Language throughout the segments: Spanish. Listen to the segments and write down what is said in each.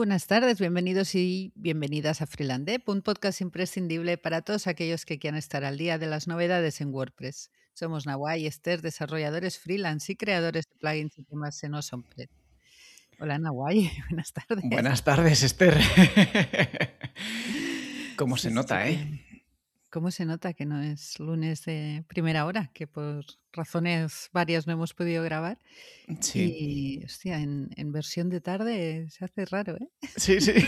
buenas tardes, bienvenidos y bienvenidas a Freelandep, un podcast imprescindible para todos aquellos que quieran estar al día de las novedades en WordPress. Somos Nawai y Esther, desarrolladores freelance y creadores de plugins y temas en OSOMPress. Hola Nawai, buenas tardes. Buenas tardes, Esther. ¿Cómo se Sí, sí, nota, eh? ¿cómo se nota que no es lunes de primera hora? Que por razones varias no hemos podido grabar. Sí, Y, hostia, en versión de tarde se hace raro, ¿eh? sí, sí.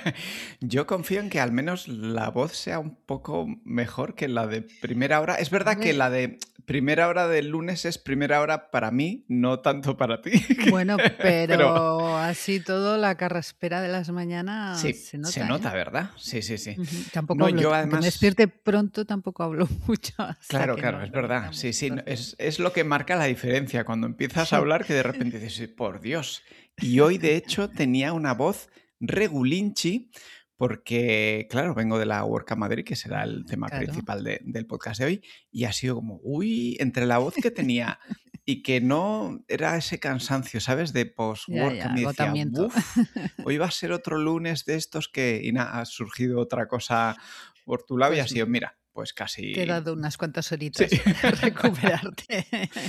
Yo confío en que al menos la voz sea un poco mejor que la de primera hora. Es verdad que Hombre, la de primera hora del lunes es primera hora para mí, no tanto para ti. bueno, Pero pero así todo, la carraspera de las mañanas sí, se se nota, ¿eh? nota, ¿verdad? Sí, sí, sí. Ujú. Tampoco No, hablo, yo aunque me además... despierte pronto, tampoco hablo mucho hasta Claro, que claro, no es lo verdad. Sí, metamos sí, entonces. es lo que marca la diferencia. Cuando empiezas a Sí. hablar que de repente dices: "Sí, por Dios". Y hoy, de hecho, tenía una voz regulinchi porque, claro, vengo de la WordCamp Madrid, que será el tema Claro, principal del podcast de hoy, y ha sido como, uy, entre la voz que tenía y que no era ese cansancio, ¿sabes? De ya, ya, post-WordCamp y decía: agotamiento. "Buf, hoy va a ser otro lunes de estos que", y nada, ha surgido otra cosa por tu lado y ha Pues sido, mira, pues te he casi dado unas cuantas sí. horitas para recuperarte.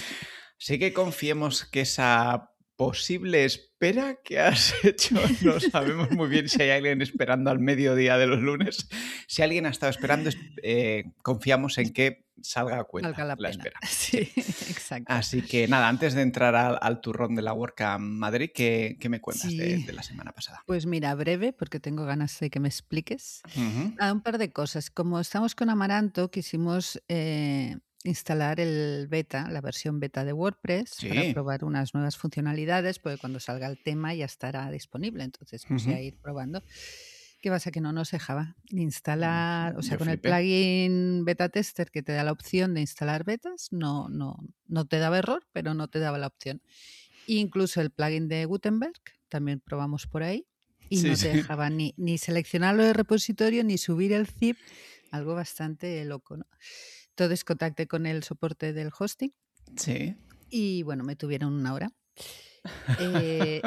Sí que confiemos que esa posible espera que has hecho, no sabemos muy bien si hay alguien esperando al mediodía de los lunes. Si alguien ha estado esperando, confiamos en que salga a Valga cuenta la la pena. espera. Sí. Sí, exacto. Así que nada, antes de entrar al turrón de la WordCamp Madrid, ¿qué me cuentas Sí, de la semana pasada? pues mira, breve, porque tengo ganas de que me expliques. Ujú. Nada, un par de cosas. Como estamos con Amaranto, quisimos instalar el beta, la versión beta de WordPress, para Sí. probar unas nuevas funcionalidades, porque cuando salga el tema ya estará disponible. Entonces, pues Ujú. ya ir probando. ¿Qué pasa? Que no nos dejaba ni instalar, o sea, Yo con el flipé. plugin Beta Tester que te da la opción de instalar betas, no te daba error, pero no te daba la opción. Incluso el plugin de Gutenberg, también probamos por ahí, y Sí, no te sí. dejaba ni seleccionarlo de repositorio, ni subir el zip, algo bastante loco, ¿no? Entonces contacté con el soporte del hosting Sí. y bueno, me tuvieron una hora. Eh,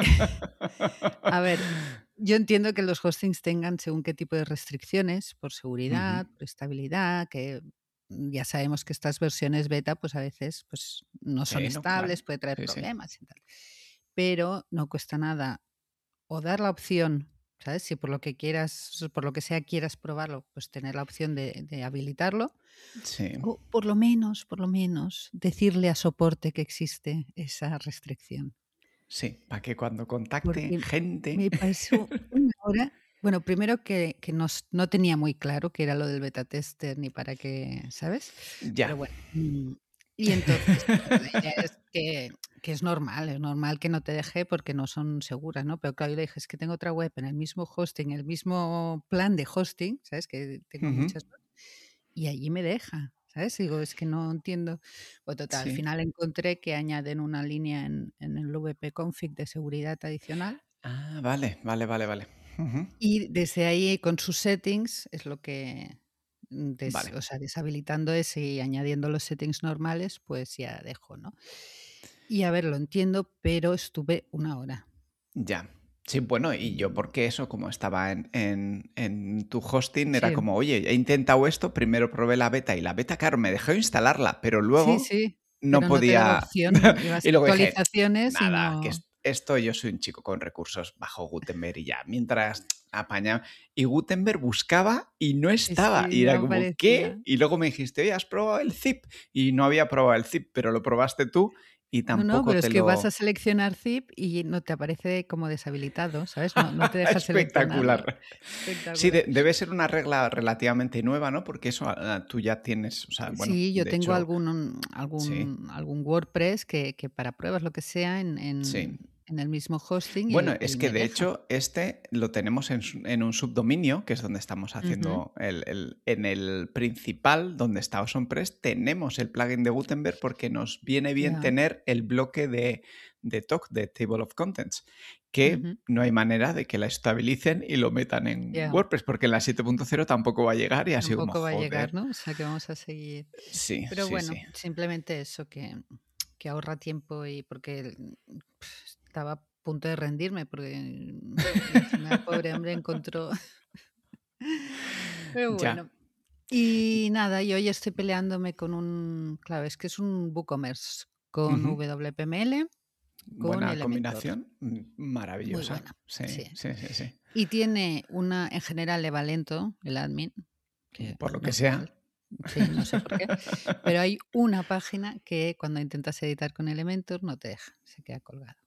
a ver, yo entiendo que los hostings tengan según qué tipo de restricciones, por Ujú. seguridad, por estabilidad, que ya sabemos que estas versiones beta, pues a veces pues, no son Sí, no, claro. estables, puede traer Sí, sí. problemas y tal. Pero no cuesta nada o dar la opción, ¿sabes? Si por lo que quieras, por lo que sea quieras probarlo, pues tener la opción de habilitarlo. Sí. O por lo menos, decirle a soporte que existe esa restricción. Sí, para que cuando contacte Porque gente me pasó una hora. Bueno, primero que no tenía muy claro qué era lo del beta tester ni para qué, ¿sabes? Pero ya. bueno, y entonces, bueno, la idea es que es normal que no te deje porque no son seguras, ¿no? Pero claro, yo le dije: "Es que tengo otra web en el mismo hosting, el mismo plan de hosting", ¿sabes? Que tengo Ujú. muchas y allí me deja, ¿sabes? Digo, es que no entiendo. Pues total, al Sí. final encontré que añaden una línea en el wp-config de seguridad adicional Ah, vale, vale, vale, vale. Ujú. y desde ahí con sus settings es lo que, Vale, o sea, deshabilitando ese y añadiendo los settings normales, pues ya dejo, ¿no? Y a ver, lo entiendo, pero estuve una hora. ya. Sí, bueno, y yo Mm, porque eso, como estaba en tu hosting, era sí, como, oye, he intentado esto, primero probé la beta y la beta, claro, me dejó instalarla, pero sí, luego sí, no pero no te daba podía. opción, ibas Y a luego dije, actualizaciones y nada, que no esto yo soy un chico con recursos bajo Gutenberg y ya, mientras apañaba. Y Gutenberg buscaba y no sí, estaba. sí, Y no era como, aparecía. ¿qué? Y luego me dijiste, oye, ¿has probado el zip? Y no había probado el zip, pero lo probaste tú y No, no, tampoco pero te es que vas a lo... seleccionar zip y no te aparece como deshabilitado, ¿sabes? No te deja seleccionarlo. Espectacular. Sí, Espectacular. debe ser una regla relativamente nueva, ¿no? Porque eso tú ya tienes, o sea, bueno, Sí, yo de tengo hecho, sí, algún WordPress que para pruebas, lo que sea, sí. en el mismo hosting Bueno, y es que me de deja. hecho este lo tenemos en un subdominio, que es donde estamos Ujú, haciendo en el principal, donde está OsonPress, tenemos el plugin de Gutenberg porque nos viene bien ya, tener el bloque de TOC, de Table of Contents, que ujú, no hay manera de que la estabilicen y lo metan en ya. WordPress, porque en la 7.0 tampoco va a llegar y así como, Tampoco va a llegar, joder, ¿no? O sea, que vamos a seguir. sí, Pero sí, bueno, sí. simplemente eso, que ahorra tiempo y porque estaba punto de rendirme porque encima el pobre hombre encontró. Pero Ya. bueno. Y nada, y hoy estoy peleándome con claro, es que es un WooCommerce con Ujú. WPML, con Buena Elementor. combinación, Muy maravillosa. buena, Sí, sí. sí, sí, sí. Y tiene en general le va lento el admin, que Por lo que sea. normal, sí, no sé por qué, pero hay una página que cuando intentas editar con Elementor no te deja, se queda colgado.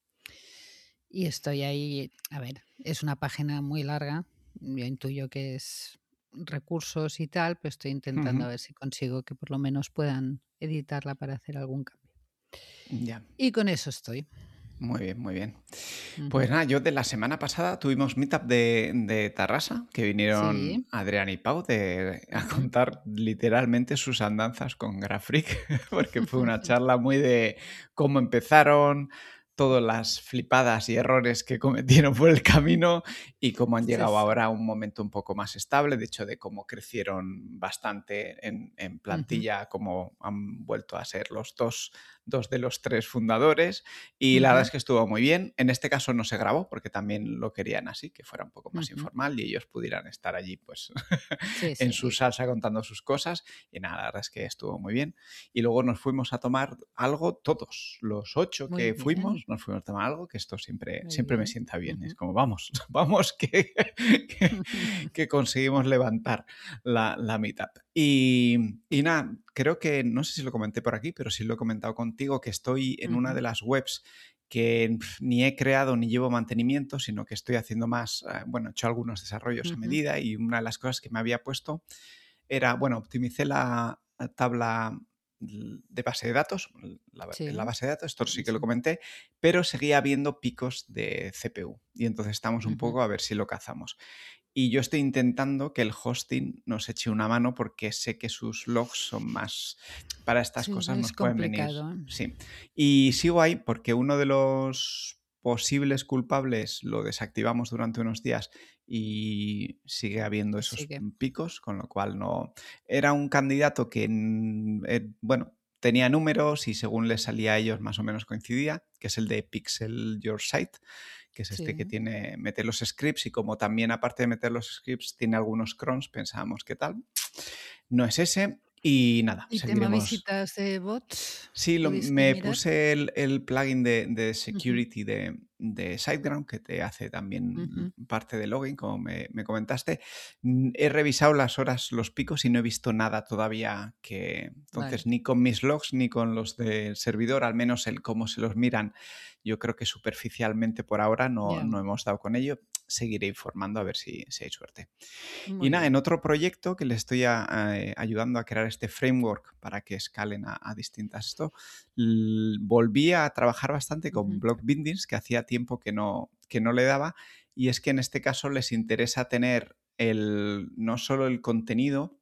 Y estoy ahí, a ver, es una página muy larga, yo intuyo que es recursos y tal, pero estoy intentando Ujú. a ver si consigo que por lo menos puedan editarla para hacer algún cambio. Ya. Y con eso estoy. Muy bien, muy bien. Ujú. Pues nada, yo de la semana pasada tuvimos meetup de Tarrasa, que vinieron Sí. Adrián y Pau a Ujú. contar literalmente sus andanzas con Graphic, porque fue una charla muy de cómo empezaron, todas las flipadas y errores que cometieron por el camino y cómo han Sí, llegado sí. ahora a un momento un poco más estable, de hecho de cómo crecieron bastante en Ujú. plantilla, cómo han vuelto a ser los dos de los tres fundadores y la verdad Ujú. es que estuvo muy bien. En este caso no se grabó porque también lo querían así, que fuera un poco más Ujú. informal y ellos pudieran estar allí pues Sí, en su sí. salsa contando sus cosas y nada, la verdad es que estuvo muy bien. Y luego nos fuimos a tomar algo todos, los 8 Muy que bien, fuimos, nos fuimos a tomar algo, que esto siempre, muy siempre me bien. sienta bien. Es Ujú. como, vamos, vamos, que conseguimos levantar la meetup. Y nada, creo que, no sé si lo comenté por aquí, pero sí lo he comentado contigo, que estoy en una Ujú. de las webs que ni he creado ni llevo mantenimiento, sino que estoy haciendo más, bueno, he hecho algunos desarrollos a Ujú. medida y una de las cosas que me había puesto era, bueno, optimicé la tabla de base de datos, la Sí, base de datos, esto sí que lo sí. comenté, pero seguía habiendo picos de CPU y entonces estamos un Ujú. poco a ver si lo cazamos. Y yo estoy intentando que el hosting nos eche una mano porque sé que sus logs son más, para estas Sí, cosas es nos pueden venir, complicado, ¿eh? sí. Y sigo ahí porque uno de los posibles culpables lo desactivamos durante unos días y sigue habiendo Y esos sigue. picos, con lo cual no. Era un candidato que, bueno, tenía números y según les salía a ellos más o menos coincidía, que es el de Pixel Your Site, que es este que Sí. tiene, mete los scripts y como también aparte de meter los scripts tiene algunos crons, pensábamos, ¿qué tal? No es ese y nada, ¿Y tema seguiremos. visitas de bots? Sí, ¿Pudiste me mirar? puse el plugin de Ujú. security de SiteGround que te hace también Ujú. parte de login, como me comentaste. He revisado las horas, los picos y no he visto nada todavía que... Vale. Entonces, ni con mis logs ni con los del servidor, al menos el cómo se los miran, yo creo que superficialmente por ahora Ya. no hemos dado con ello. Seguiré informando a ver si hay suerte. Y Muy nada, bien. en otro proyecto que le estoy ayudando a crear este framework para que escalen a distintas esto, volví a trabajar bastante con Ujú. block bindings, que hacía tiempo que no le daba, y es que en este caso les interesa tener no solo el contenido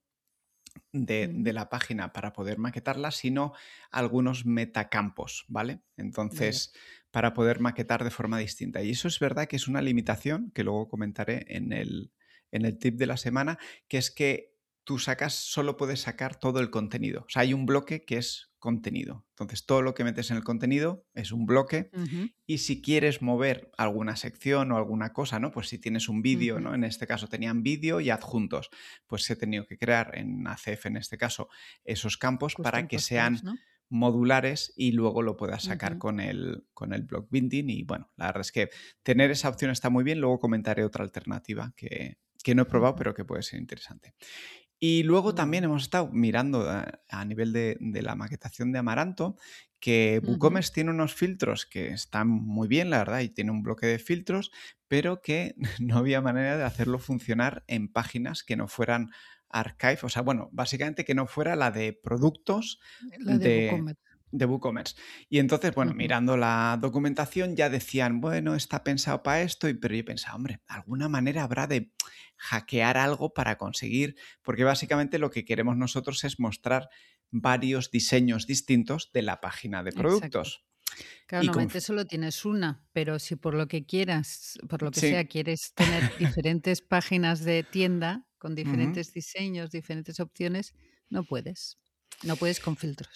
de Ujú. la página para poder maquetarla, sino algunos metacampos, ¿vale? Vale. Entonces, para poder maquetar de forma distinta. Y eso es verdad que es una limitación que luego comentaré en el tip de la semana, que es que solo puedes sacar todo el contenido. O sea, hay un bloque que es contenido. Entonces, todo lo que metes en el contenido es un bloque Ujú. y si quieres mover alguna sección o alguna cosa, ¿no? Pues si tienes un vídeo, Ujú. ¿no? En este caso tenían vídeo y adjuntos, pues he tenido que crear en ACF en este caso esos campos para Custom que postados, sean ¿no? modulares y luego lo puedas sacar Ujú. con el block binding y bueno, la verdad es que tener esa opción está muy bien, luego comentaré otra alternativa que no he probado Ujú. pero que puede ser interesante. Y luego Muy también bien. hemos estado mirando a nivel de la maquetación de Amaranto que Ujú. WooCommerce tiene unos filtros que están muy bien, la verdad, y tiene un bloque de filtros, pero que no había manera de hacerlo funcionar en páginas que no fueran archive, o sea, bueno, básicamente que no fuera la de productos La de WooCommerce. de WooCommerce. Y entonces, bueno, Ujú. mirando la documentación ya decían, bueno, está pensado para esto, pero yo pensaba, hombre, alguna manera habrá de hackear algo para conseguir, porque básicamente lo que queremos nosotros es mostrar varios diseños distintos de la página de Exacto. productos. Claro, Y normalmente solo tienes una, pero si por lo que quieras, por lo que sea, sí, quieres tener diferentes páginas de tienda con ujú. diferentes diseños, diferentes opciones, no puedes. No puedes con filtros.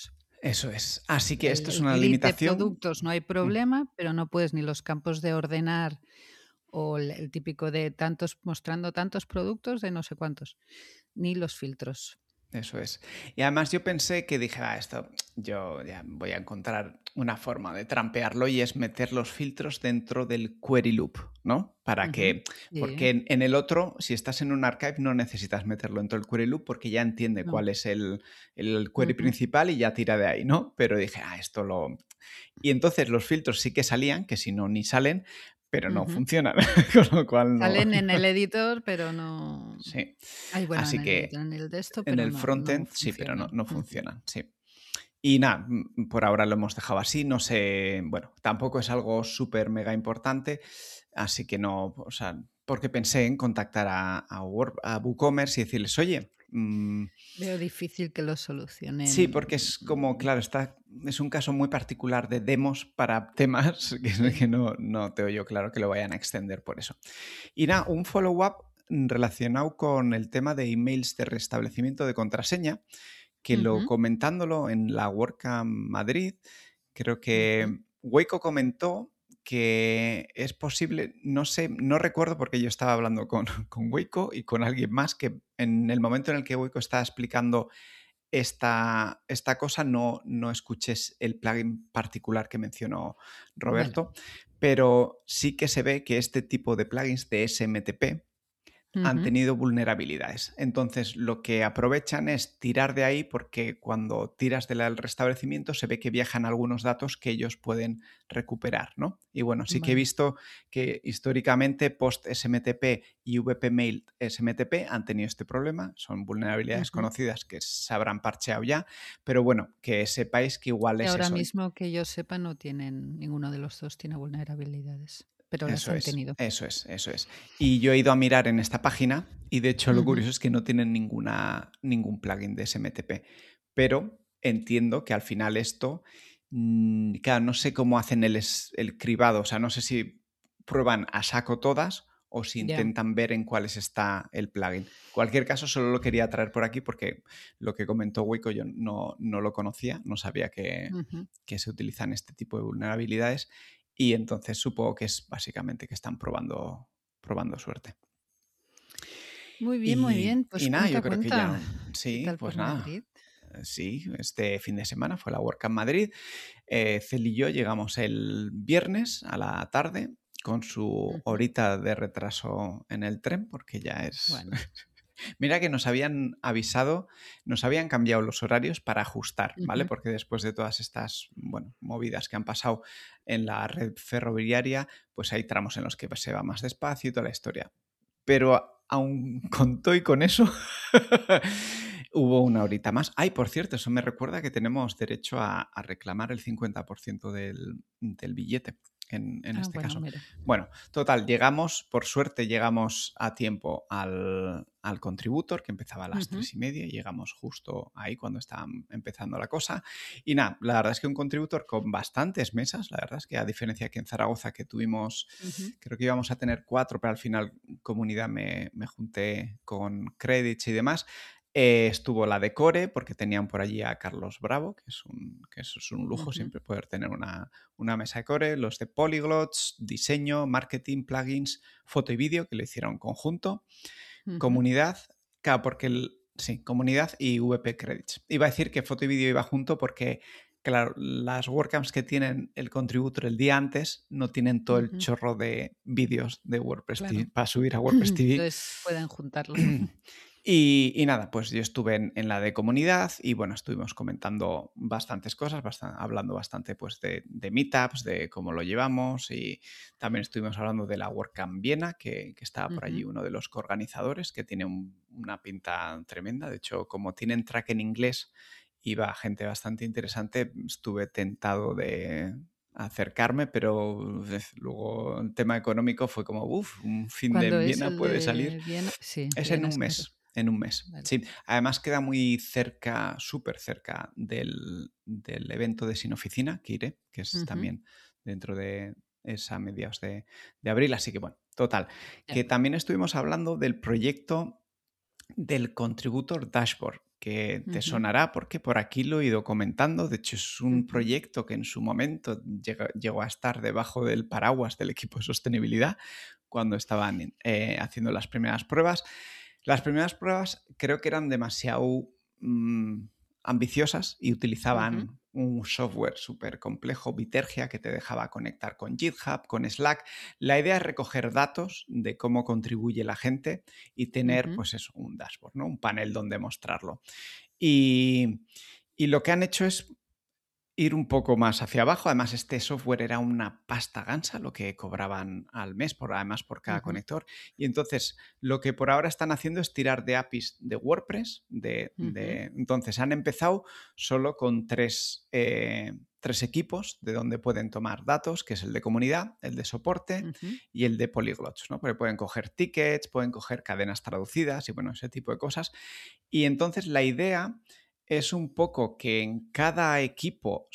Eso es. Así que esto es El una grid de limitación. productos no hay Mm, problema, pero no puedes ni los campos de ordenar o el típico de tantos mostrando tantos productos de no sé cuántos, ni los filtros. Eso es. Y además yo pensé que dije, esto yo ya voy a encontrar una forma de trampearlo y es meter los filtros dentro del query loop, ¿no? Para Ujú. que, Sí, porque en el otro, si estás en un archive, no necesitas meterlo dentro del query loop porque ya entiende no. cuál es el query Ujú, principal y ya tira de ahí, ¿no? Pero dije, esto lo... Y entonces los filtros sí que salían, que si no, ni salen, pero no ujú. funcionan, con lo cual no... Salen en el editor, pero no. Sí. Ay, bueno, en Así el editor, que en el de esto, en pero el no frontend sí, pero no, funcionan. no Ujú. funcionan, sí. Y nada, por ahora lo hemos dejado así, no sé, bueno, tampoco es algo súper mega importante, así que no, o sea, porque pensé en contactar a WooCommerce y decirles, oye, Veo difícil que lo sí, solucionen. porque es como, claro, es un caso muy particular de demos para temas que Sí. no te oyo claro que lo vayan a extender por eso. Y nada, un follow-up relacionado con el tema de emails de restablecimiento de contraseña, que Ujú, comentándolo en la WordCamp Madrid, creo ujú. que Waco comentó que es posible, no sé, no recuerdo porque yo estaba hablando con Waco y con alguien más que en el momento en el que Waco estaba explicando esta cosa no escuches el plugin particular que mencionó Vale. Roberto, pero sí que se ve que este tipo de plugins de SMTP han Ujú. tenido vulnerabilidades. Entonces, lo que aprovechan es tirar de ahí porque cuando tiras del restablecimiento se ve que viajan algunos datos que ellos pueden recuperar, ¿no? Y bueno, sí que he Vale. visto que históricamente Post SMTP y VP Mail SMTP han tenido este problema. Son vulnerabilidades Ujú. conocidas que se habrán parcheado ya, pero bueno, que sepáis que igual Y es ahora eso. mismo que yo sepa no tienen, ninguno de los dos tiene vulnerabilidades, pero las Eso han es, tenido. eso es, eso es. Y yo he ido a mirar en esta página y de hecho lo Ujú. curioso es que no tienen ningún plugin de SMTP. Pero entiendo que al final esto, claro, no sé cómo hacen el cribado, o sea, no sé si prueban a saco todas o si Ya. intentan ver en cuáles está el plugin. En cualquier caso, solo lo quería traer por aquí porque lo que comentó Wico yo no lo conocía, no sabía Ujú. que se utilizan este tipo de vulnerabilidades y entonces supongo que es básicamente que están probando suerte. Muy Y, bien. Pues y nada, yo cuenta, creo que cuenta. ya, ¿Qué sí, tal por pues nada. Madrid? Sí, este fin de semana fue la WordCamp Madrid. Cel y yo llegamos el viernes a la tarde con su Ujú. horita de retraso en el tren, porque ya es... Bueno. Mira que nos habían avisado, nos habían cambiado los horarios para ajustar, ¿vale? Ujú. Porque después de todas estas, bueno, movidas que han pasado en la red ferroviaria, pues hay tramos en los que se va más despacio y toda la historia. Pero aún con todo y con eso, hubo una horita más. Ay, por cierto, eso me recuerda que tenemos derecho a reclamar el 50% del billete en Ah, este bueno, caso. mira. Bueno, total, llegamos, por suerte, llegamos a tiempo al contributor, que empezaba a las Ujú, 3:30, y llegamos justo ahí cuando estaba empezando la cosa. Y nada, la verdad es que un contributor con bastantes mesas, la verdad es que a diferencia que en Zaragoza, que tuvimos, ujú, creo que íbamos a tener 4, pero al final comunidad me junté con credits y demás. Estuvo la de Core, porque tenían por allí a Carlos Bravo, que eso es un lujo ujú, siempre poder tener una mesa de Core, los de Polyglots, diseño, marketing, plugins, foto y vídeo, que lo hicieron conjunto, ujú. comunidad, claro, porque sí, comunidad y VP Credits. Iba a decir que foto y vídeo iba junto porque, claro, las WordCamps que tienen el contributor el día antes no tienen todo el Ujú. chorro de vídeos de WordPress Claro. TV, para subir a WordPress TV. Entonces pueden juntarlo. Y nada, pues yo estuve en la de comunidad y bueno, estuvimos comentando bastantes cosas, hablando bastante pues de meetups, de cómo lo llevamos y también estuvimos hablando de la WordCamp Viena, que estaba por allí Ujú. uno de los coorganizadores, que tiene una pinta tremenda. De hecho, como tienen track en inglés, iba gente bastante interesante, estuve tentado de acercarme, pero luego el tema económico fue como, uff, un fin de ¿Cuándo en es Viena el puede salir. de Viena? Sí, Es en Viena un es caro. mes, en un mes. Vale. Sí, además queda muy cerca, súper cerca del evento de Sin Oficina, que iré, que es Ujú. también dentro de esa mediados de abril. Así que bueno, total. Ya. Que también estuvimos hablando del proyecto del Contributor Dashboard, que te Ujú, sonará porque por aquí lo he ido comentando. De hecho, es un ujú, proyecto que en su momento llegó a estar debajo del paraguas del equipo de sostenibilidad cuando estaban haciendo las primeras pruebas. Las primeras pruebas creo que eran demasiado ambiciosas y ujú, utilizaban un software súper complejo, Vitergia, que te dejaba conectar con GitHub, con Slack. La idea es recoger datos de cómo contribuye la gente y tener, ujú, pues eso, un dashboard, ¿no? Un panel donde mostrarlo. Y, y lo que han hecho es ir un poco más hacia abajo. Además, este software era una pasta gansa lo que cobraban al mes, además por cada ujú, conector. Y entonces, lo que por ahora están haciendo es tirar de APIs de WordPress. ujú, Entonces, han empezado solo con tres equipos de donde pueden tomar datos, que es el de comunidad, el de soporte ujú, y el de polyglots, ¿no? Porque pueden coger tickets, pueden coger cadenas traducidas y bueno, ese tipo de cosas. Y entonces la idea es un poco que en cada equipo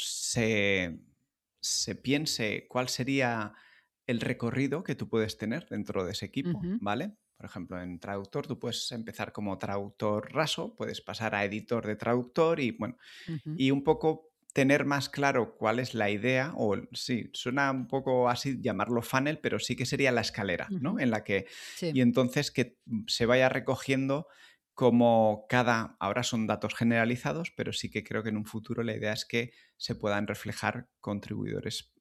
se piense cuál sería el recorrido que tú puedes tener dentro de ese equipo, ujú, ¿vale? Por ejemplo, en traductor tú puedes empezar como traductor raso, puedes pasar a editor de traductor y bueno, ujú, y un poco tener más claro cuál es la idea, o sí, suena un poco así llamarlo funnel, pero sí que sería la escalera, ¿no? ujú. En la que, Sí. y entonces que se vaya recogiendo como ahora son datos generalizados, pero sí que creo que en un futuro la idea es que se puedan reflejar contribuidores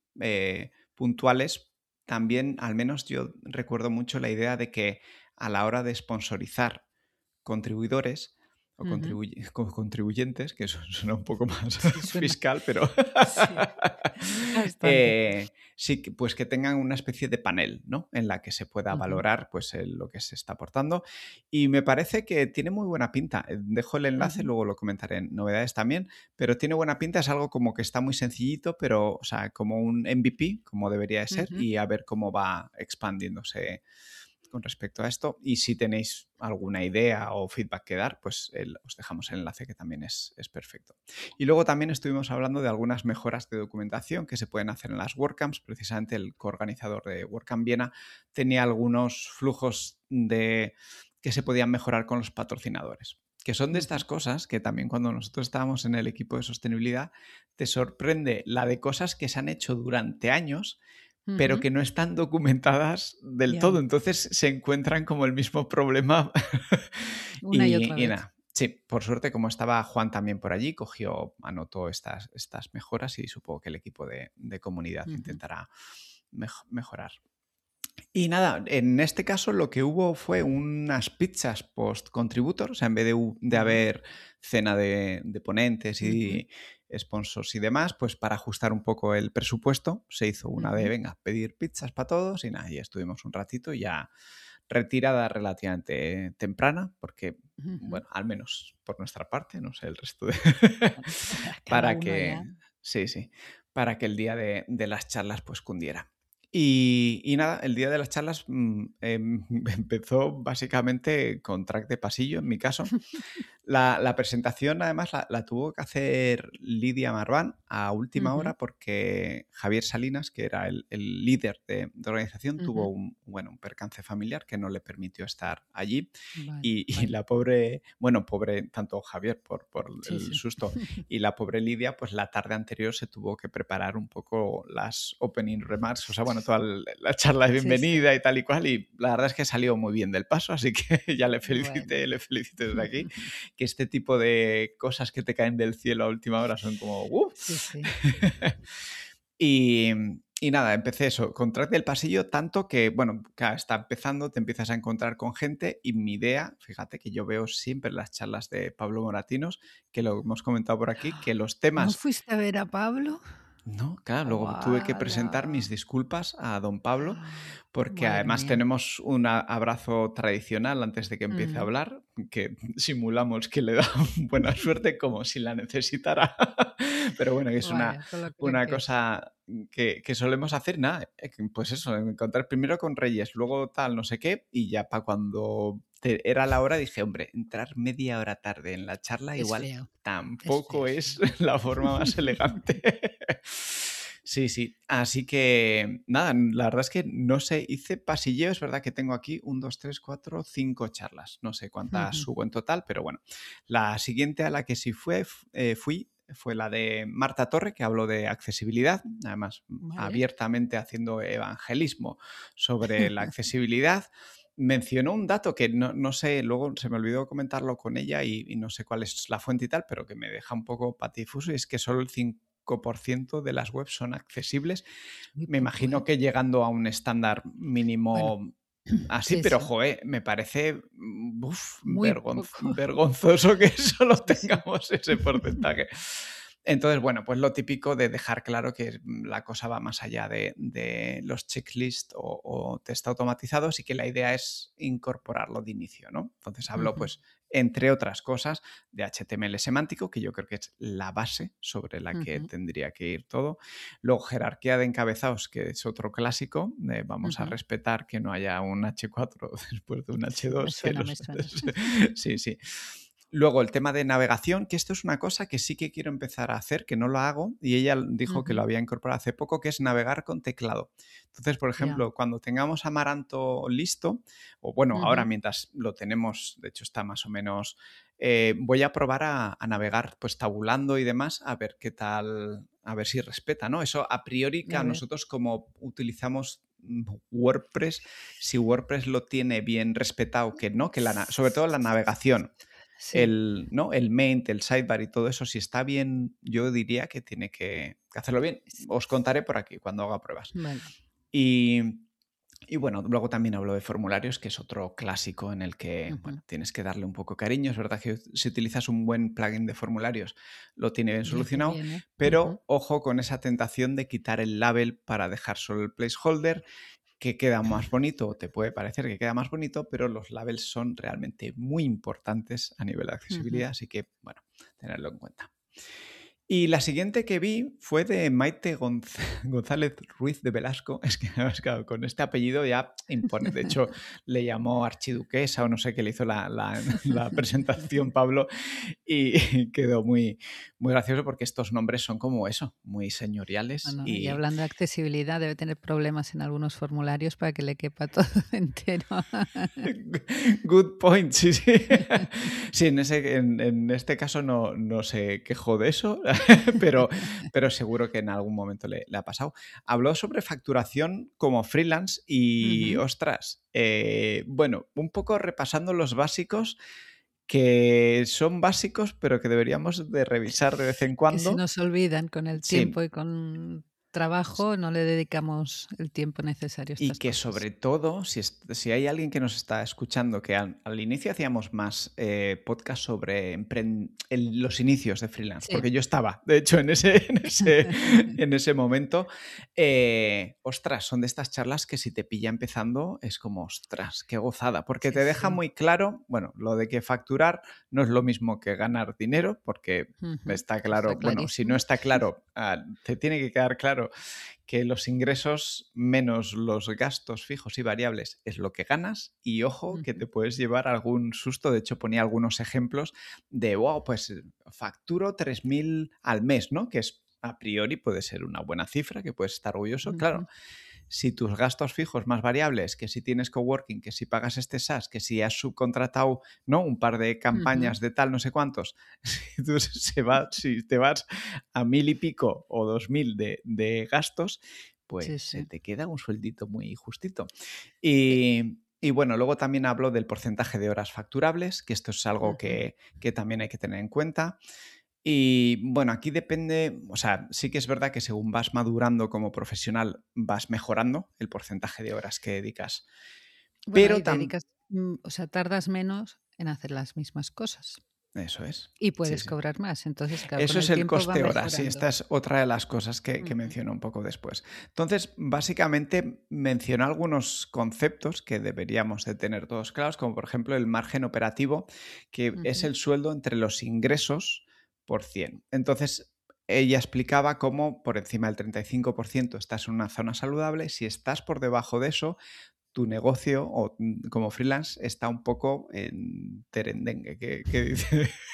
puntuales. También, al menos yo recuerdo mucho la idea de que a la hora de sponsorizar contribuidores o Ujú. contribuyentes, que eso suena un poco más Sí, suena. fiscal, pero Sí, bastante. sí, pues que tengan una especie de panel, ¿no? En la que se pueda Ujú, valorar pues, lo que se está aportando. Y me parece que tiene muy buena pinta. Dejo el enlace, ujú. luego lo comentaré en novedades también, pero tiene buena pinta. Es algo como que está muy sencillito, pero, o sea, como un MVP, como debería de ser, Ujú, y a ver cómo va expandiéndose con respecto a esto. Y si tenéis alguna idea o feedback que dar, pues os dejamos el enlace que también es perfecto. Y luego también estuvimos hablando de algunas mejoras de documentación que se pueden hacer en las WordCamps. Precisamente el coorganizador de WordCamp Viena tenía algunos flujos que se podían mejorar con los patrocinadores. Que son de ujú, estas cosas que también cuando nosotros estábamos en el equipo de sostenibilidad, te sorprende la de cosas que se han hecho durante años pero ujú. que no están documentadas del Ya, todo. Entonces se encuentran como el mismo problema. una y otra Y vez. nada, sí, por suerte, como estaba Juan también por allí, anotó estas mejoras y supongo que el equipo de comunidad Ujú, intentará mejorar. Y nada, en este caso lo que hubo fue unas pizzas post-contributor, o sea, en vez de vale. haber cena de ponentes Ujú, y sponsors y demás, pues para ajustar un poco el presupuesto se hizo una de, ujú, venga, pedir pizzas para todos y nada, y estuvimos un ratito y ya retirada relativamente temprana, porque, ujú. bueno, al menos por nuestra parte, no sé, el resto de... Bueno, cada para uno que, ya. sí, sí, para que el día de las charlas pues cundiera. Y nada, el día de las charlas empezó básicamente con track de pasillo, en mi caso. La presentación, además, la tuvo que hacer Lidia Marván a última Ujú, hora porque Javier Salinas, que era el líder de organización, tuvo ujú. un percance familiar que no le permitió estar allí. Vaya, Y vaya. la pobre, bueno, pobre tanto Javier por Sí, el sí. susto y la pobre Lidia, pues la tarde anterior se tuvo que preparar un poco las opening remarks, o sea, bueno, toda la charla de Sí, sí. bienvenida y tal y cual, y la verdad es que salió muy bien del paso, así que ya Bueno. le felicité desde aquí, que este tipo de cosas que te caen del cielo a última hora son como, ¡uh! Sí, sí. y, y nada, empecé eso, con track del pasillo, tanto que, bueno, claro, está empezando, te empiezas a encontrar con gente y mi idea, fíjate que yo veo siempre las charlas de Pablo Moratinos, que lo hemos comentado por aquí, que los ¿No temas fuiste a ver a Pablo? no, claro, luego tuve que presentar ¡Hala! mis disculpas a don Pablo, porque Madre además mía. tenemos un abrazo tradicional antes de que empiece a Mm, hablar, que simulamos que le da buena suerte como si la necesitara. Pero bueno, es vaya, con lo que una es. cosa que solemos hacer, nada, pues eso, encontrar primero con Reyes, luego tal, no sé qué, y ya para cuando era la hora dije, hombre, entrar media hora tarde en la charla Es igual feo, es tampoco feo, es sí. la forma más elegante. Sí, sí. Así que nada, la verdad es que no sé, hice pasilleo, es verdad que tengo aquí 1, 2, 3, 4, 5 charlas. No sé cuántas Ujú. subo en total, pero bueno. La siguiente a la que sí fui fue la de Marta Torre, que habló de accesibilidad, además Vale. abiertamente haciendo evangelismo sobre la accesibilidad. Mencionó un dato que no sé, luego se me olvidó comentarlo con ella y no sé cuál es la fuente y tal, pero que me deja un poco patifuso, y es que solo el 5% de las webs son accesibles. Es muy Me poco, ¿eh? imagino que llegando a un estándar Bueno, mínimo así, sí, pero sí, joder, me parece muy poco. vergonzoso que solo Sí, sí. tengamos ese porcentaje. Entonces, bueno, pues lo típico de dejar claro que la cosa va más allá de los checklists o test automatizados y que la idea es incorporarlo de inicio, ¿no? Entonces hablo, Ujú, pues, entre otras cosas, de HTML semántico, que yo creo que es la base sobre la que ujú, tendría que ir todo. Luego, jerarquía de encabezados, que es otro clásico, de vamos a ujú. respetar que no haya un H4 después de un Sí, me H2, que suena, me los... suena. Sí, sí. Luego, el tema de navegación, que esto es una cosa que sí que quiero empezar a hacer, que no lo hago, y ella dijo que lo Ujú, había incorporado hace poco, que es navegar con teclado. Entonces, por ya. ejemplo, cuando tengamos Amaranto listo, o bueno, ahora Ujú, mientras lo tenemos, de hecho está más o menos, voy a probar a navegar pues tabulando y demás, a ver qué tal, a ver si respeta, ¿no? Eso a priori que a a ver. nosotros como utilizamos WordPress, si WordPress lo tiene bien respetado, que no, que sobre todo la navegación, Sí. ¿no? El main, el sidebar y todo eso, si está bien, yo diría que tiene que hacerlo bien. s- Os contaré por aquí cuando haga pruebas. Vale. Y, y bueno, luego también hablo de formularios, que es otro clásico en el que, Ujú. bueno, tienes que darle un poco cariño. Es verdad que si utilizas un buen plugin de formularios, lo tiene bien Le hace solucionado, bien, ¿eh? Ujú, pero ojo con esa tentación de quitar el label para dejar solo el placeholder, que queda más bonito, o te puede parecer que queda más bonito, pero los labels son realmente muy importantes a nivel de ujú. accesibilidad, así que, bueno, tenerlo en cuenta. Y la siguiente que vi fue de Maite González Ruiz de Velasco. Es que, además, claro, con este apellido ya impone. De hecho, le llamó archiduquesa o no sé qué, le hizo la presentación Pablo, y quedó muy, muy gracioso porque estos nombres son como eso, muy señoriales Bueno, y y, hablando de accesibilidad, debe tener problemas en algunos formularios para que le quepa todo entero. good point, sí, sí. Sí, en este caso no se quejó de eso, pero seguro que en algún momento le ha pasado. Habló sobre facturación como freelance y, Ujú. ostras, bueno, un poco repasando los básicos, que son básicos, pero que deberíamos de revisar de vez en Que se cuando. nos olvidan con el Sí. tiempo y con trabajo, no le dedicamos el tiempo necesario a Y estas que cosas. sobre todo, si hay alguien que nos está escuchando, que al inicio hacíamos más podcast sobre los inicios de freelance, Sí. porque yo estaba, de hecho, en ese momento, ostras, son de estas charlas que si te pilla empezando es como, ostras, qué gozada, porque Sí, te deja sí. muy claro, bueno, lo de que facturar no es lo mismo que ganar dinero, porque Ujú. está Está claro, bueno, si no clarísimo. está claro, te tiene que quedar claro que los ingresos menos los gastos fijos y variables es lo que ganas, y ojo que Ujú, te puedes llevar algún susto. De hecho, ponía algunos ejemplos de, wow, pues facturo 3.000 al mes, ¿no? Que es a priori puede ser una buena cifra, que puedes estar orgulloso. Claro, ujú, si tus gastos fijos más variables, que si tienes coworking, que si pagas este SaaS, que si has subcontratado, ¿no? Un par de ujú, campañas de tal, no sé cuántos, si te vas a 1.000 y pico o 2.000 de gastos, pues sí, se sí. te queda un sueldito muy justito. Eh, Y bueno, luego también hablo del porcentaje de horas facturables, que esto es algo ujú. que también hay que tener en cuenta. Y bueno, aquí depende, o sea, sí que es verdad que según vas madurando como profesional, vas mejorando el porcentaje de horas que dedicas. Bueno, Pero y dedicas, o sea, tardas menos en hacer las mismas cosas eso es. y Sí, puedes sí. cobrar más. Entonces, claro, con Eso es el el tiempo va coste hora, sí, mejorando. esta es otra de las cosas que Ujú, menciono un poco después. Entonces, básicamente menciono algunos conceptos que deberíamos de tener todos claros, como por ejemplo el margen operativo, que es ujú, el sueldo entre los ingresos por 100. Entonces, ella explicaba cómo por encima del 35% estás en una zona saludable. Si estás por debajo de eso, tu negocio o como freelance está un poco en terendengue,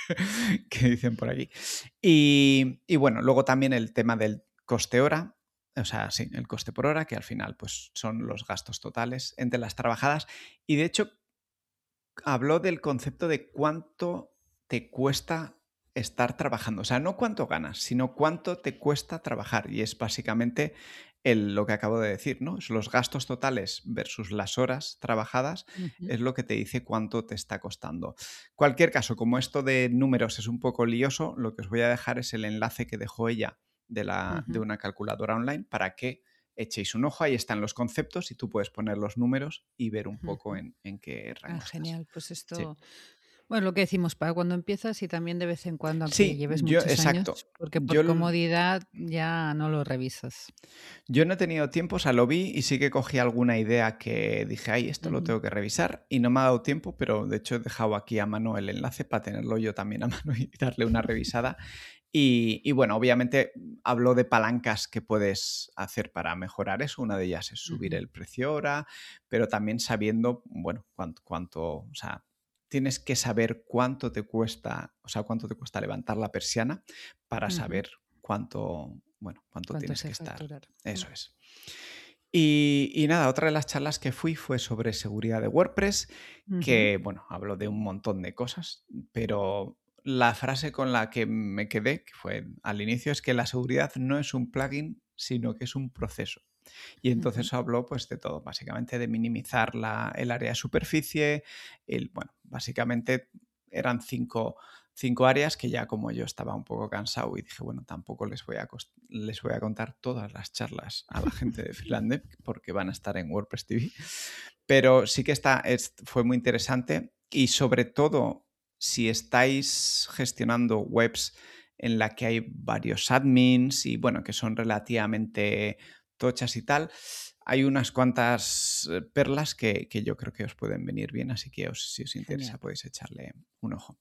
que dicen por aquí. Y bueno, luego también el tema del coste hora. o sea, sí, el coste por hora, que al final pues, son los gastos totales entre las trabajadas. Y de hecho, habló del concepto de cuánto te cuesta estar trabajando. O sea, no cuánto ganas, sino cuánto te cuesta trabajar. Y es básicamente lo que acabo de decir, ¿no? Es los gastos totales versus las horas trabajadas, Ujú, es lo que te dice cuánto te está costando. Cualquier caso, como esto de números es un poco lioso, lo que os voy a dejar es el enlace que dejó ella de ujú. una calculadora online para que echéis un ojo. Ahí están los conceptos y tú puedes poner los números y ver un poco Ujú. en qué Ah, rango estás. genial. Pues Sí. esto, bueno, lo que decimos, para cuando empiezas y también de vez en cuando, aunque Sí, lleves yo, muchos exacto. años, porque por comodidad ya no lo revisas. Yo no he tenido tiempo, o sea, lo vi y sí que cogí alguna idea que dije, ay, esto lo Ujú, tengo que revisar y no me ha dado tiempo, pero de hecho he dejado aquí a mano el enlace para tenerlo yo también a mano y darle una revisada. Y bueno, obviamente hablo de palancas que puedes hacer para mejorar eso. Una de ellas es subir ujú, el precio hora, pero también sabiendo, bueno, o sea, tienes que saber cuánto te cuesta, o sea, cuánto te cuesta levantar la persiana para ujú. saber cuánto ¿Cuánto tienes sé que estar. facturar? Eso es. Y nada, otra de las charlas que fue sobre seguridad de WordPress, Ujú, que, bueno, habló de un montón de cosas, pero la frase con la que me quedé, que fue al inicio, es que la seguridad no es un plugin, sino que es un proceso. Y ujú, entonces habló pues de todo, básicamente de minimizar el área de superficie, bueno, básicamente eran cinco áreas que ya como yo estaba un poco cansado y dije, bueno, tampoco les voy a contar todas las charlas a la gente de Freelancer porque van a estar en WordPress TV, pero sí que fue muy interesante y sobre todo si estáis gestionando webs en la que hay varios admins y bueno, que son relativamente tochas y tal, hay unas cuantas perlas que yo creo que os pueden venir bien, así que si os interesa genial. podéis echarle un ojo.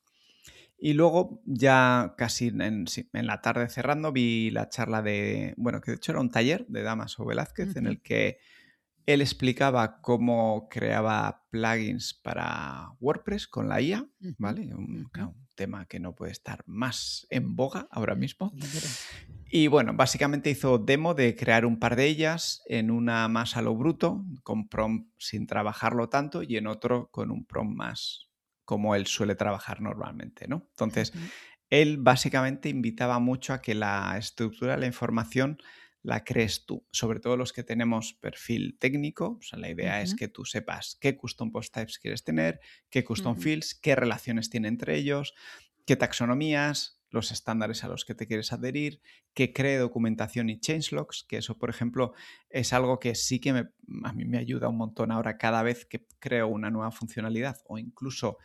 Y luego, ya casi sí, en la tarde cerrando, vi la charla bueno, que de hecho era un taller de Damaso Velázquez en Ujú, el que él explicaba cómo creaba plugins para WordPress con la IA, ujú, ¿vale? ujú. Claro, un tema que no puede estar más en boga ahora mismo. Hombre, Y bueno, básicamente hizo demo de crear un par de ellas en una más a lo bruto, con prompt sin trabajarlo tanto, y en otro con un prompt más como él suele trabajar normalmente, ¿no? Entonces, ujú, él básicamente invitaba mucho a que la estructura de la información la crees tú, sobre todo los que tenemos perfil técnico. O sea, la idea es ujú, que tú sepas qué custom post types quieres tener, qué custom ujú, fields, qué relaciones tiene entre ellos, qué taxonomías, los estándares a los que te quieres adherir, que cree documentación y changelogs, que eso, por ejemplo, es algo que sí que a mí me ayuda un montón ahora cada vez que creo una nueva funcionalidad o incluso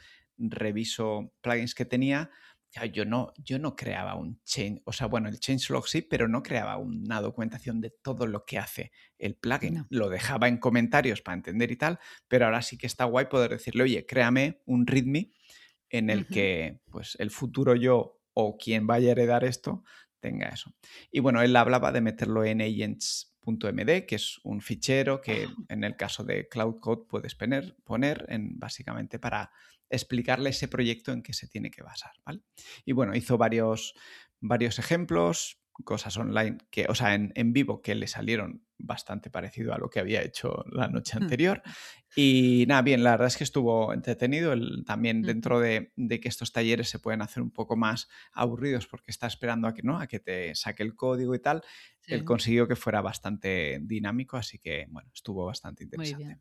reviso plugins que tenía. Yo no creaba un change, o sea, bueno, el changelog sí, pero no creaba una documentación de todo lo que hace el plugin. no. Lo dejaba en comentarios para entender y tal, pero ahora sí que está guay poder decirle, oye, créame un README en el Ujú, que pues, el futuro yo o quien vaya a heredar esto tenga eso. Y bueno, él hablaba de meterlo en agents.md, que es un fichero que en el caso de Cloud Code puedes poner básicamente para explicarle ese proyecto en que se tiene que basar, ¿vale? Y bueno, hizo varios ejemplos, cosas online o sea, en vivo que le salieron bastante parecido a lo que había hecho la noche mm, anterior. Y nada, bien, la verdad es que estuvo entretenido. También ujú. dentro de que estos talleres se pueden hacer un poco más aburridos porque está esperando a que, ¿no? a que te saque el código y tal, él Sí, consiguió que fuera bastante dinámico, así que bueno, estuvo bastante muy interesante. bien.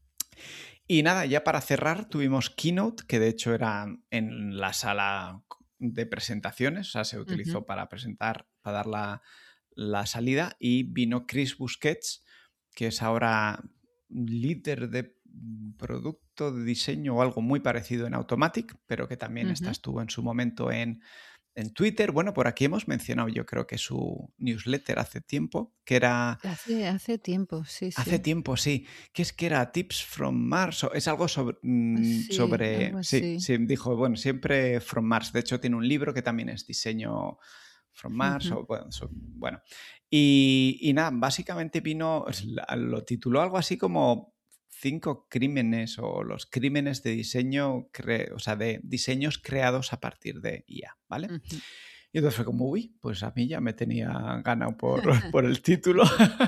Y nada, ya para cerrar tuvimos Keynote, que de hecho era en la sala de presentaciones, o sea, se Ujú, utilizó para presentar, para dar la salida, y vino Chris Busquets, que es ahora líder de producto de diseño o algo muy parecido en Automatic, pero que también ujú. estuvo en su momento en Twitter. Bueno, por aquí hemos mencionado yo creo que su newsletter hace tiempo, que era Hace tiempo, sí, hace sí. tiempo, sí. Que era Tips from Mars? Es algo Sí, algo Sí, así. sí, dijo, bueno, siempre from Mars. De hecho, tiene un libro que también es diseño from Mars. Ujú, O, bueno. Y nada, básicamente lo tituló algo así como 5 crímenes o los crímenes de diseño, o sea, de diseños creados a partir de IA, ¿vale? ujú. Y entonces fue como, uy, pues a mí ya me tenía ganado por el título.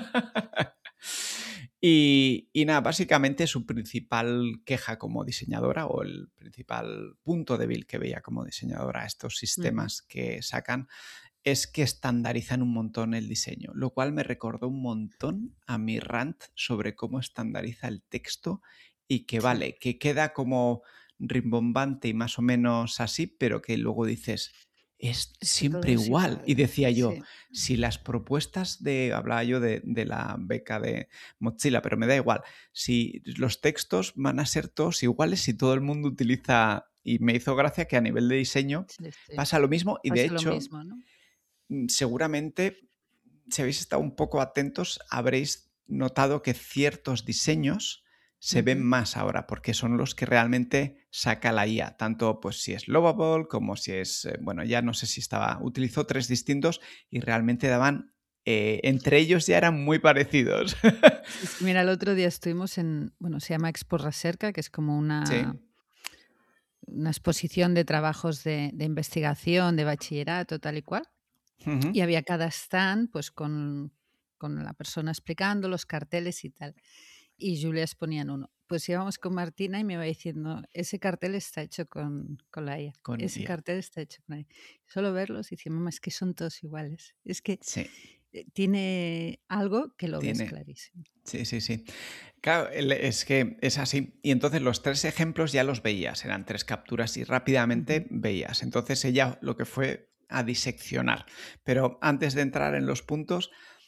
Y nada, básicamente su principal queja como diseñadora o el principal punto débil que veía como diseñadora a estos Ujú. sistemas que sacan es que estandarizan un montón el diseño, lo cual me recordó un montón a mi rant sobre cómo estandariza el texto y que Sí, vale, que queda como rimbombante y más o menos así, pero que luego dices, es es que todo siempre es igual. Y igual. decía yo, Sí. si las propuestas hablaba yo de la beca de Mozilla, pero me da igual, si los textos van a ser todos iguales si todo el mundo utiliza, y me hizo gracia que a nivel de diseño Sí, sí. pasa lo mismo y de Pasa lo hecho mismo, ¿no? seguramente, si habéis estado un poco atentos, habréis notado que ciertos diseños se ven Ujú. más ahora, porque son los que realmente saca la IA, tanto pues si es Lovable como si es, bueno, ya no sé si utilizó 3 distintos y realmente daban, entre ellos ya eran muy parecidos. Sí, sí. Mira, el otro día estuvimos en, bueno, se llama Expo Recerca, que es como Sí. una exposición de trabajos de investigación, de bachillerato, tal y cual. Ujú. Y había cada stand, pues, con la persona explicando los carteles y tal. Y Julia exponía en uno. Pues íbamos con Martina y me iba diciendo: "Ese cartel está hecho con la IA, Con ese IA. cartel está hecho con la IA". Solo verlos y decía: "Mamá, es que son todos iguales". Es que, Sí, tiene algo que lo ves tiene. clarísimo. Sí, sí, sí. Claro, es que es así. Y entonces los 3 ejemplos ya los veías, eran 3 capturas y Ujú, rápidamente veías. Entonces ella lo que fue a diseccionar. Pero antes de entrar en los puntos,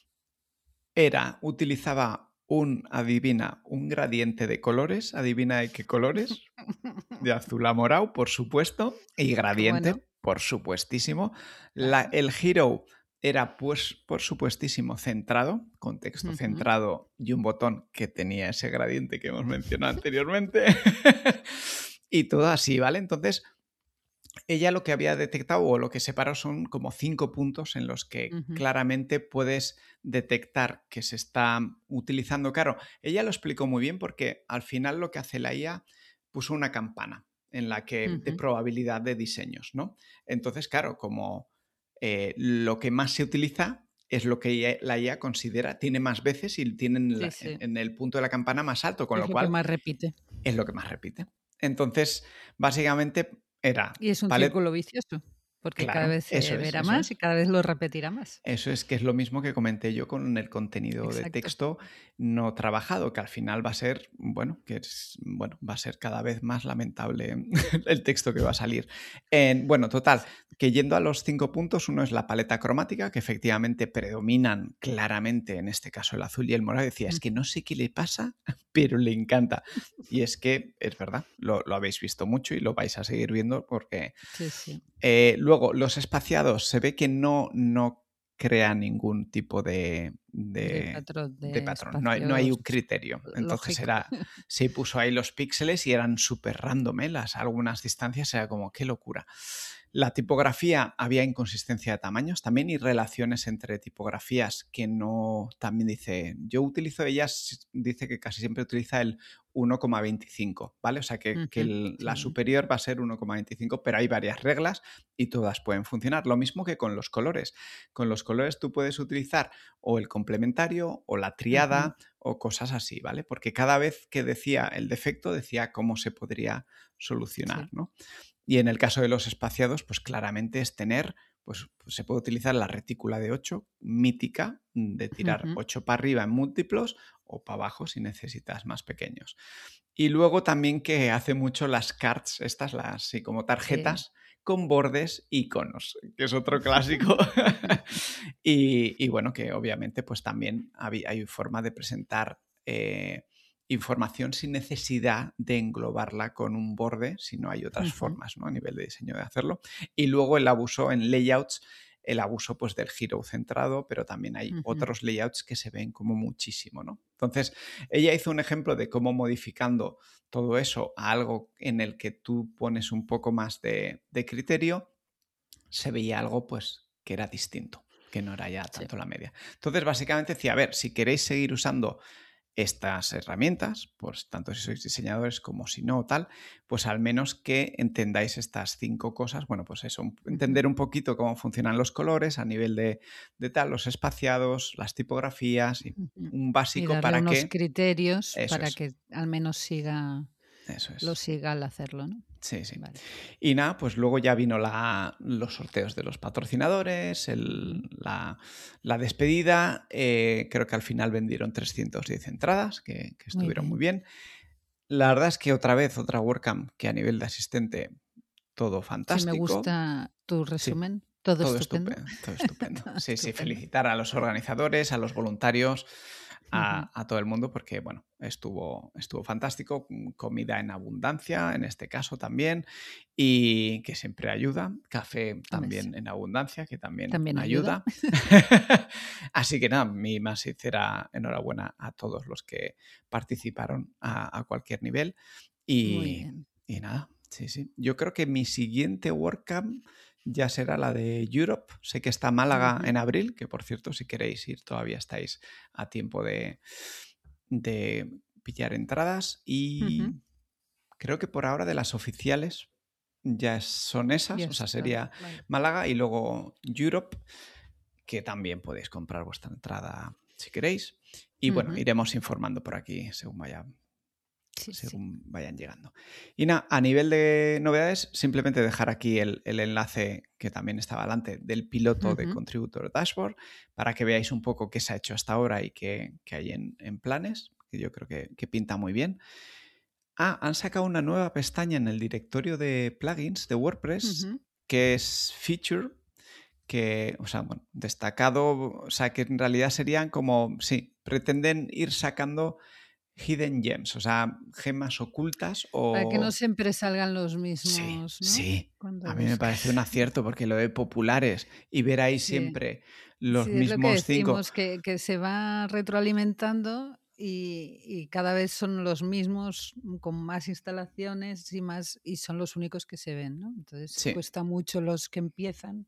utilizaba un gradiente de colores, adivina de qué colores, de azul a morado, por supuesto, y qué bueno, gradiente, por supuestísimo. claro. El hero era, pues, por supuestísimo, centrado, con texto Ujú. centrado y un botón que tenía ese gradiente que hemos mencionado anteriormente. Y todo así, ¿vale? Entonces, ella lo que había detectado o lo que separó son como 5 puntos en los que Ujú, claramente puedes detectar que se está utilizando. Claro, ella lo explicó muy bien porque al final lo que hace la IA puso una campana en la que de ujú. probabilidad de diseños, ¿no? Entonces, claro, como lo que más se utiliza es lo que la IA considera, tiene más veces y tienen Sí, sí. en el punto de la campana más alto, con Es lo lo que cual más repite. es lo que más repite. Entonces, básicamente era Y es un paleta. círculo vicioso, porque cada Claro, vez se verá eso más y es. cada vez lo repetirá más. Eso es que es lo mismo que comenté yo con el contenido de Exacto. texto no trabajado, que al final va a ser, bueno, va a ser cada vez más lamentable el texto que va a salir. Bueno, total, que yendo a los 5 puntos, uno es la paleta cromática, que efectivamente predominan claramente, en este caso el azul y el morado. Decía, es que Ujú. no sé qué le pasa, pero le encanta. Y es que es verdad, lo habéis visto mucho y lo vais a seguir viendo porque Sí, sí. luego, los espaciados se ve que no crea ningún tipo De patrón de de patrón, no hay espacios un criterio. Entonces lógico. se puso ahí los píxeles y eran súper random, ¿eh? Algunas distancias era como, qué locura. La tipografía, había inconsistencia de tamaños también y relaciones entre tipografías que no, también dice, yo utilizo ellas, dice que casi siempre utiliza el 1,25, ¿vale? O sea que Ujú. la Sí. superior va a ser 1,25, pero hay varias reglas y todas pueden funcionar. Lo mismo que con los colores. Con los colores tú puedes utilizar o el complementario o la Ujú. triada o cosas así, ¿vale? Porque cada vez que decía el defecto, decía cómo se podría solucionar, Sí. ¿no? Y en el caso de los espaciados, pues claramente es tener, pues se puede utilizar la retícula de 8 mítica, de tirar Ujú. 8 para arriba en múltiplos o para abajo si necesitas más pequeños. Y luego también que hace mucho las cards, estas, las sí, como Sí. tarjetas con bordes e iconos, que es otro clásico. Y bueno, que obviamente pues también hay forma de presentar información sin necesidad de englobarla con un borde, si no hay otras Ujú. formas, ¿no? A nivel de diseño de hacerlo. Y luego el abuso en layouts, el abuso pues del giro centrado, pero también hay Ujú. otros layouts que se ven como muchísimo, ¿no? Entonces, ella hizo un ejemplo de cómo modificando todo eso a algo en el que tú pones un poco más de criterio, se veía algo pues que era distinto, que no era ya Sí. tanto la media. Entonces, básicamente decía, a ver, si queréis seguir usando estas herramientas, pues tanto si sois diseñadores como si no, tal, pues al menos que entendáis estas 5 cosas. Bueno, pues eso, Ujú, entender un poquito cómo funcionan los colores a nivel de tal, los espaciados, las tipografías y ujú. un Y básico darle para unos que... criterios Eso para es, que al menos eso lo es. siga al hacerlo, ¿no? Sí, sí. Vale. Y nada, pues luego ya vino los sorteos de los patrocinadores, Ujú. la despedida. Creo que al final vendieron 310 entradas, que Muy estuvieron muy bien. bien. La verdad es que otra vez, otra WordCamp que a nivel de asistente, todo Sí, me fantástico. gusta tu Sí, resumen. Todo todo estupendo. estupendo, todo estupendo. Todo Sí, sí, estupendo. felicitar a los organizadores, a los voluntarios, Ujú. a todo el mundo, porque bueno, estuvo fantástico. Comida en abundancia, en este caso también, y que siempre ayuda. Café Hombre, sí, también en abundancia, que también también ayuda. ayuda. Así que nada, mi más sincera enhorabuena a todos los que participaron a cualquier nivel. Muy Y, bien. y nada, sí, sí. Yo creo que mi siguiente WordCamp ya será la de Europe. Sé que está Málaga Ujú, en abril, que por cierto, si queréis ir, todavía estáis a tiempo de pillar entradas. ujú. Y creo que por ahora de las oficiales ya son Ya esas, o sea, está. sería Vale. Málaga y luego Europe, que también podéis comprar vuestra entrada si queréis. Y bueno, Ujú. iremos informando por aquí Sí, sí. según vayan llegando. Y nada, a nivel de novedades, simplemente dejar aquí el enlace que también estaba adelante del piloto de Ujú. Contributor Dashboard para que veáis un poco qué se ha hecho hasta ahora y qué hay en planes, que yo creo que pinta muy bien. Han sacado una nueva pestaña en el directorio de plugins de WordPress Ujú. que es Feature, que, o sea, bueno, destacado, o sea, que en realidad serían como, sí, pretenden ir sacando hidden gems, o sea, gemas ocultas Para que no o... siempre salgan los Sí, mismos, ¿no? sí. Cuando A mí me parece un busques. acierto porque lo de populares y ver ahí Sí. siempre los Sí, es lo que mismos 5. decimos, que se va retroalimentando y cada vez son los mismos, con más instalaciones y más, y son los únicos que se ven, ¿no? Entonces Sí, cuesta mucho los que empiezan,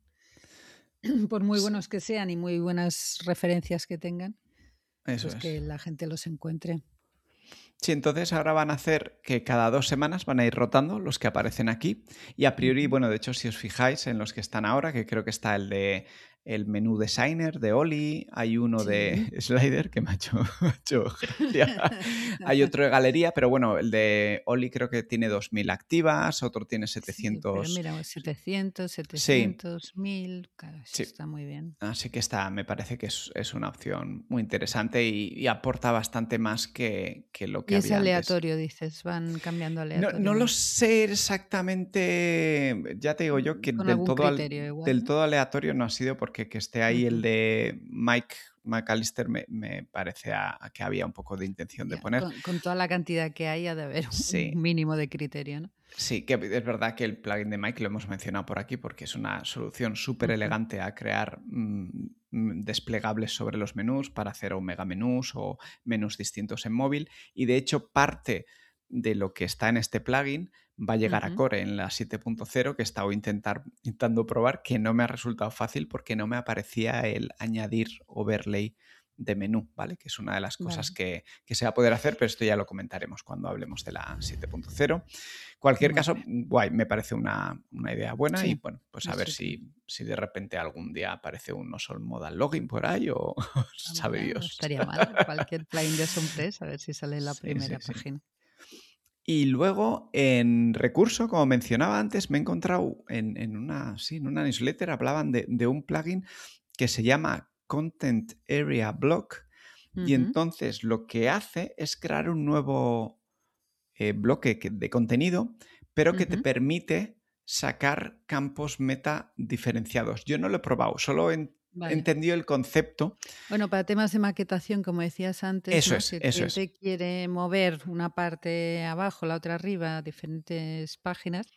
por muy sí, buenos que sean y muy buenas referencias que tengan, eso pues es. que la gente los encuentre. Sí, entonces ahora van a hacer que cada 2 semanas van a ir rotando los que aparecen aquí. Y a priori, Ujú. bueno, de hecho, si os fijáis en los que están ahora, que creo que está el de el menú designer de Oli, hay uno de Sí. Slider que me ha hecho gracia. Hay otro de galería, pero bueno, el de Oli creo que tiene 2000 activas, otro tiene Sí, pero 700. mira, 700, Sí, 700, 1000, claro, eso sí. está muy bien. Así que me parece que es una opción muy interesante y aporta bastante más que lo que Y es había antes. aleatorio, dices, van cambiando No lo aleatorio. sé exactamente, ya te digo yo que Con algún criterio igual, del ¿no? todo aleatorio no ha sido porque que esté ahí el Ujú. de Mike McAllister me parece a que había un poco de intención de Ya, poner. con toda la cantidad que hay, ha de haber un Sí, mínimo de criterio, ¿no? sí, que es verdad que el plugin de Mike lo hemos mencionado por aquí porque es una solución súper Ujú, elegante a crear desplegables sobre los menús para hacer o mega menús o menús distintos en móvil. Y de hecho, parte de lo que está en este plugin va a llegar a ujú. Core en la 7.0 que he estado intentando probar, que no me ha resultado fácil porque no me aparecía el añadir overlay de menú, ¿vale? Que es una de las cosas Vale, que se va a poder hacer, pero esto ya lo comentaremos cuando hablemos de la 7.0. Cualquier muy caso, bien. guay, me parece una idea buena y Sí, bueno, pues a ver eso tiene. si de repente algún día aparece un no sol modal login por ahí o Ah, sabe mira, no Dios. estaría mal. Cualquier plugin de Sonpress, a ver si sale en la Sí, primera sí, sí. página. Y luego en recurso, como mencionaba antes, me he encontrado sí, en una newsletter, hablaban de un plugin que se llama Content Area Block y Ujú, entonces lo que hace es crear un nuevo bloque de contenido, pero que te ujú. permite sacar campos meta diferenciados. Yo no lo he probado, solo he Vale. entendido el concepto. Bueno, para temas de maquetación, como decías antes, Eso ¿no? es, Si el eso es. cliente quiere mover una parte abajo, la otra arriba, diferentes páginas,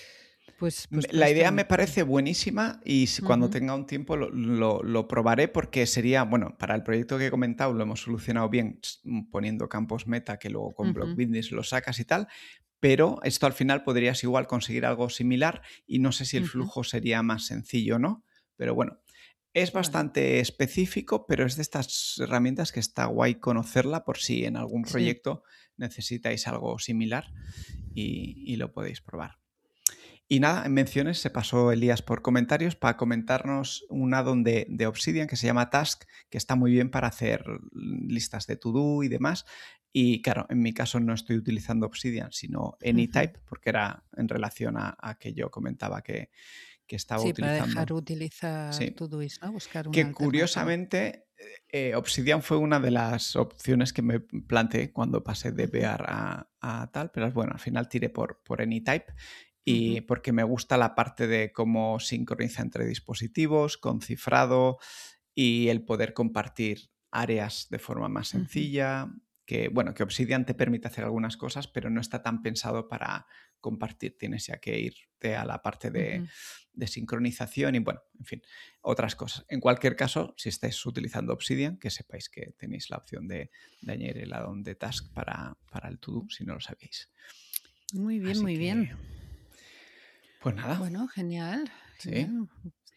pues puede La estar idea muy me chulo. parece buenísima y cuando Ujú, tenga un tiempo lo probaré porque sería, bueno, para el proyecto que he comentado lo hemos solucionado bien poniendo campos meta que luego con Block ujú, Business los sacas y tal, pero esto al final podrías igual conseguir algo similar y no sé si el ujú. flujo sería más sencillo o no, pero bueno. Es Bueno, bastante específico, pero es de estas herramientas que está guay conocerla por si en algún sí. proyecto necesitáis algo similar y lo podéis probar. Y nada, en menciones se pasó Elías por comentarios para comentarnos un add-on de Obsidian que se llama Task, que está muy bien para hacer listas de to-do y demás. Y claro, en mi caso no estoy utilizando Obsidian, sino AnyType, porque era en relación a que yo comentaba que estaba Sí, para utilizando. dejar utilizar Sí, Todoist, ¿no? Buscar una que alternativa. curiosamente Obsidian fue una de las opciones que me planteé cuando pasé de Ujú, Bear a tal, pero bueno, al final tiré por AnyType y ujú, porque me gusta la parte de cómo sincroniza entre dispositivos, con cifrado y el poder compartir áreas de forma más ujú, sencilla, que bueno, que Obsidian te permite hacer algunas cosas, pero no está tan pensado para compartir, tienes ya que irte a la parte ujú. de sincronización y bueno, en fin, otras cosas. En cualquier caso, si estáis utilizando Obsidian, que sepáis que tenéis la opción de añadir el add-on de Task para el To-Do, si no lo sabéis. Muy bien, Así muy bien. que, pues nada, Bueno, genial, sí, genial.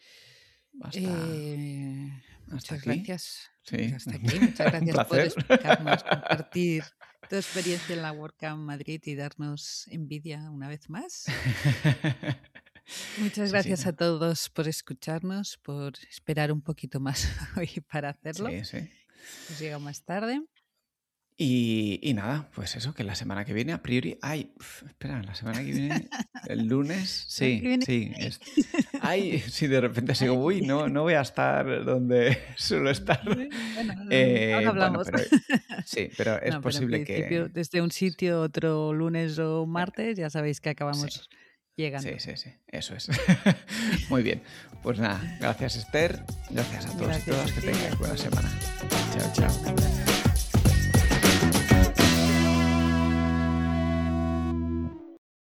hasta, Eh, hasta muchas aquí. gracias. Sí, Hasta aquí. Muchas un gracias por placer. explicarnos, compartir tu experiencia en la WordCamp Madrid y darnos envidia una vez más. Muchas Sí, sí, gracias a todos por escucharnos, por esperar un poquito más hoy para hacerlo. sí, sí. Hemos llegado más tarde. Y nada, pues eso, que la semana que viene, a priori. Ay, espera, la semana que viene, el lunes, La semana que sí, viene. sí. Ay, sí, de repente sigo, uy, no, no voy a estar donde suelo estar. Bueno, ahora Bueno, hablamos. pero sí, pero es No, pero en posible principio, que. desde un sitio, otro lunes o Venga, martes, ya sabéis que sí, acabamos sí, llegando. sí, sí, eso es. Muy bien, pues nada, gracias Esther, gracias a todos y Gracias todas, a que ti y a tengáis buena todos. semana. Chao, Un chao. abrazo.